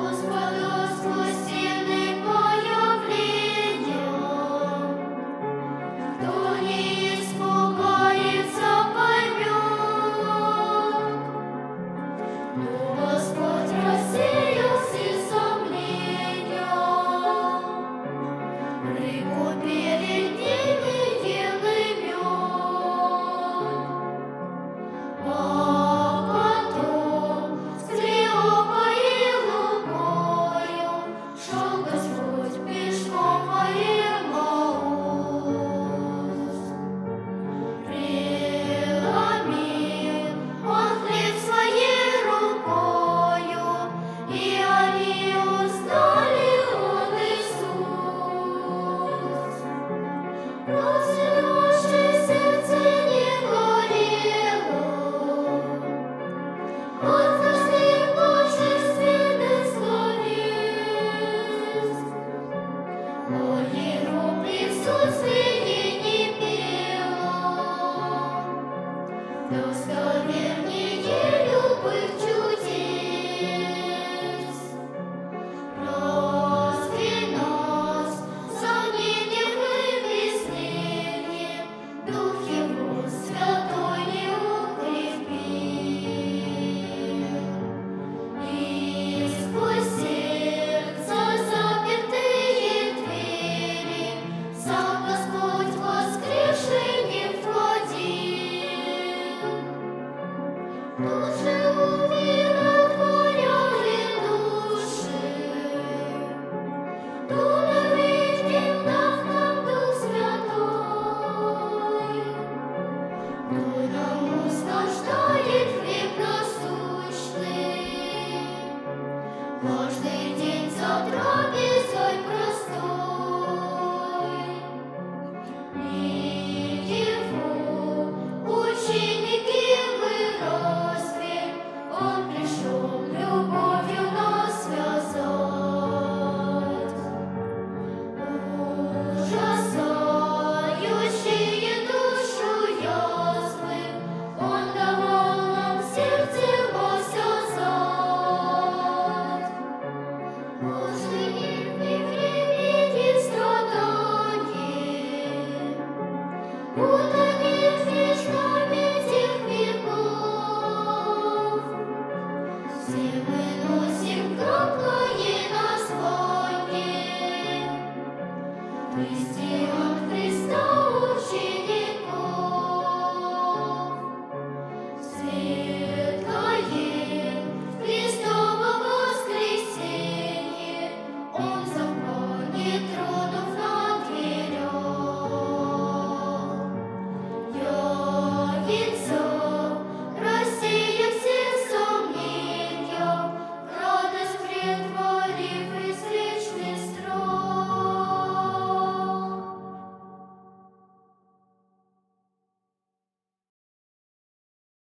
Господа сквозь стены появления, кто не испугается, поймет. Но Господь рассеял все сомнения, реку перед ними елый мед. А потом с Клеопой и Лукою шел Господь пешком во Емаус. Преломил он хлеб своей рукою, и они узнали, он Иисус. Разве наше сердце не горело от каждых божественных словес? О Его присутствии не пело, достовернее любых чудес. Разве нас сомнением и безмерьем Дух Его Святой не укрепил? И сквозь сердце запертые двери сам Господь воскресший не входил. Тут же умиротворяли души, тут навеки дав нам Дух Святой, кто нам услаждает хлеб насущный, каждый день за трапезой простой. И Его ученики выросли, Он пришел любовью нас связать. Ужасающие душу язвы Он давал нам в сердце осязать.